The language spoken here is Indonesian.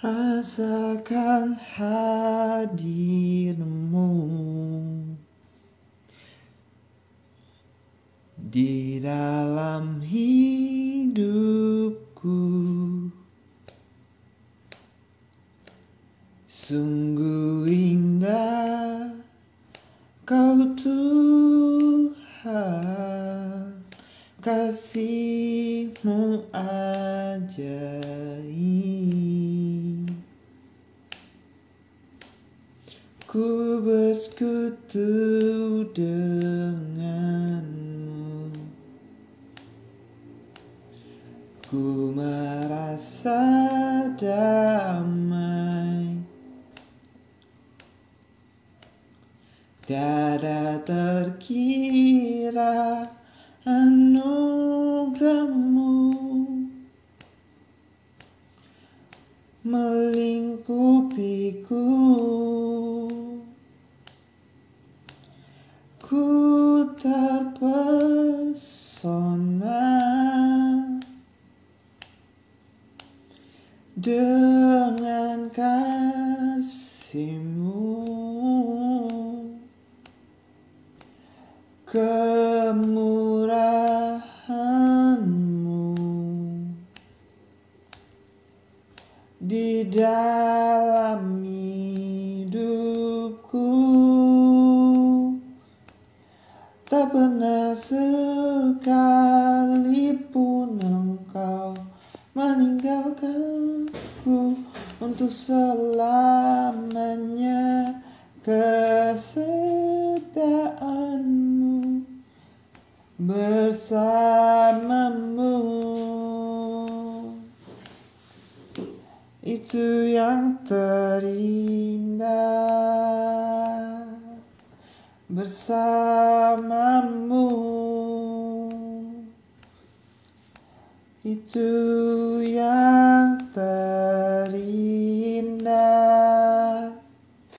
Rasakan hadirmu di dalam hidupku. Sungguh indah Kau Tuhan, kasih-Mu ajaib. Ku bersekutu dengan-Mu, ku merasa damai. Tiada terkira anugerah-Mu melingkupiku. Ku terpesona dengan kasih-Mu, kemurahan-Mu di dalam hidupku. Tak pernah sekalipun Engkau meninggalkanku untuk selamanya. Kesetiaan-Mu bersama-Mu, itu yang terindah. Bersama-Mu, itu yang